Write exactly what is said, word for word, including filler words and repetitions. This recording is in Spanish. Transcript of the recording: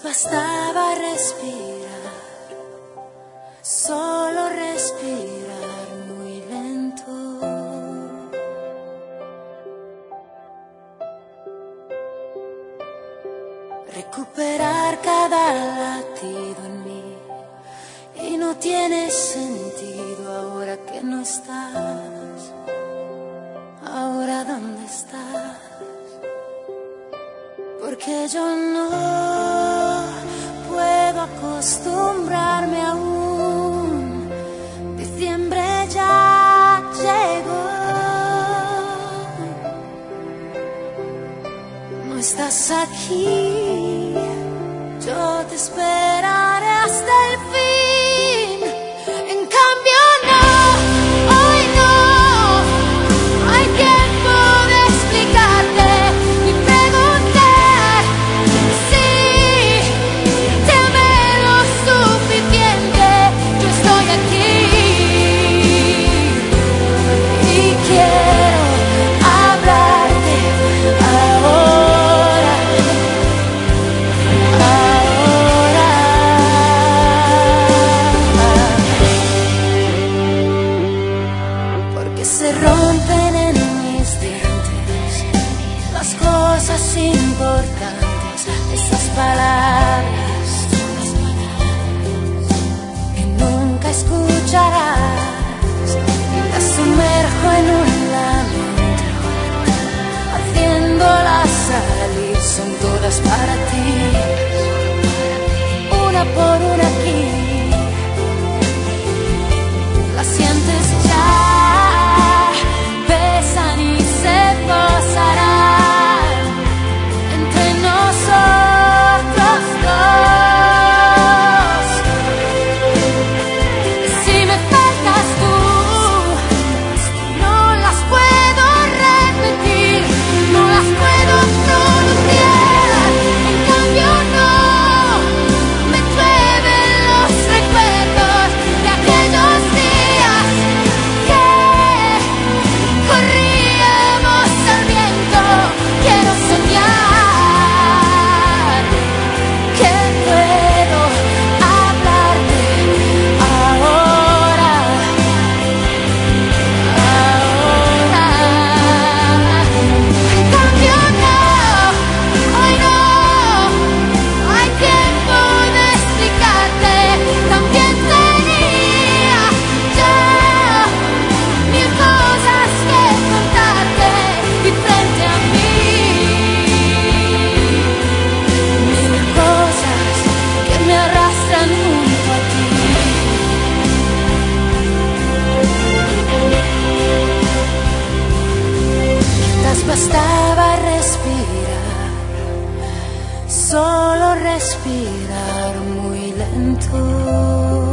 bastaba respirar, solo respirar muy lento. Recuperar cada latido en mí, y no tiene sentido ahora que no estás. Ahora ¿dónde estás? Porque yo no puedo acostumbrarme aún. Diciembre ya llegó. No estás aquí, yo te esperaré hasta el fin. En cambio no, hoy no hay tiempo de explicarte ni preguntar si te amé lo suficiente. Yo estoy aquí y quiero hablarte ahora, ahora. Porque se rompen en mis dientes las cosas importantes, esas palabras que nunca escucharás. Las sumerjo en un lamento, haciéndolas salir, son todas para ti, una por una aquí. Las sientes ya, pesan y se posarán entre nosotros dos. Si me faltas tú, no las puedo repetir, no las puedo pronunciar. En cambio no, me llueven los recuerdos de aquellos días que corríamos al viento. Quiero soñar que puedo hablarte ahora, ahora. En cambio no, hoy no hay tiempo de explicarte. También tenía yo mil cosas que contarte y frente a mí, mil cosas que me arrastran junto a ti. Quizás bastaba respirar, solo respirar muy lento.